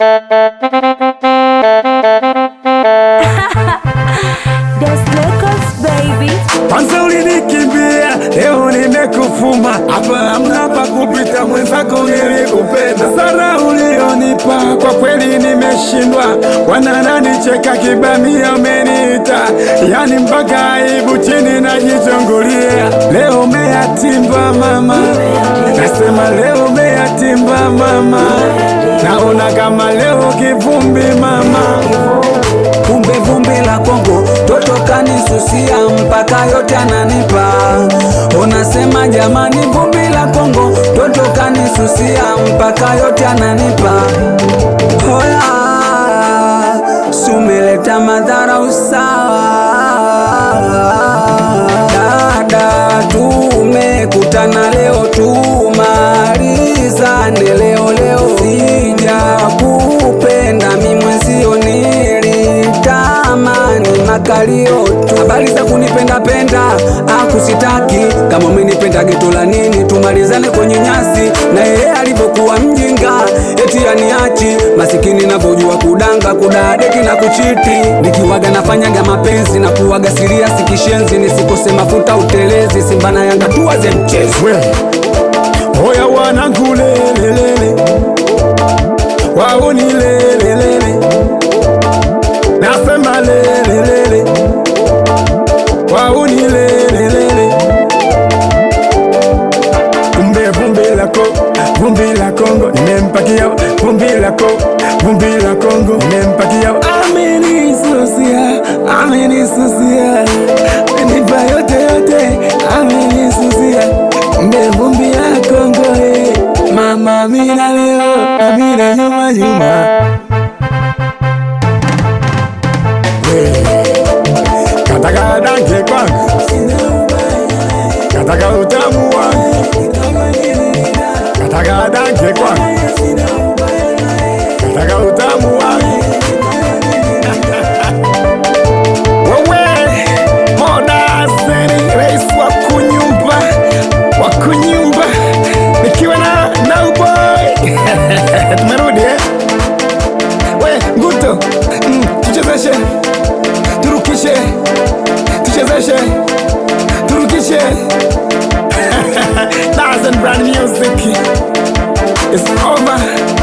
Kwanza ulinikimbia, leo nimekufuma. Hapa hamna pa kupita, mwenzako nilikupenda. Sara ulionipa, kwa kweli nimeshindwa. Wananicheka kibamia umeniita, yani mpaka aibu chini najichungulia. Leo umeyatimba mama, nasema leo umeyatimba mama. Naona kama leo kivumbi mama. Kumbe vumbi la Kongo toto kanisusia mpaka yote ananipa. Unasema jamani, vumbi la Kongo toto kanisusia mpaka yote ananipa. Hoya, sumeleta madhara usawa. Dada, tumekutana leo tumalizane leo. Sija kupenda mimi mwenzio nilitamani makalio tu. Habari za kunipenda penda akusitaki. Kama umenipenda geto la nini, tumalizane kwenye nyasi. Na yeye alivyokuwa mjinga eti aniachi. Masikini navyojua kudanga kudadeki na kuchiti. Nikiwaga nafanyaga mapenzi na kuwaga serious kishenzi. Nisikose mafuta utelezi, Simba na Yanga tuwaze mchezo. Oya wanangu lelelele, wauni lelelele, nasema lelelele, wauni lelelele. Kumbe vumbi la Kongo nimempakia. Vumbi la Kongo nimempakia. Amenisusia, nipa yote, amenisusia. Kumbe vumbi la Kongo mama, mina leo, mina nyuma. Kataka danke kwangu, kataka utamu wangu, kataka danke kwangu, kataka utamu wangu. Wewe moda zeni, rais wa kunyumba, nikiwa na boy. Tumerudi we Nguto, tuchezeshe, turukishe, tuchezeshe, turukishe. That's brand music. It's over.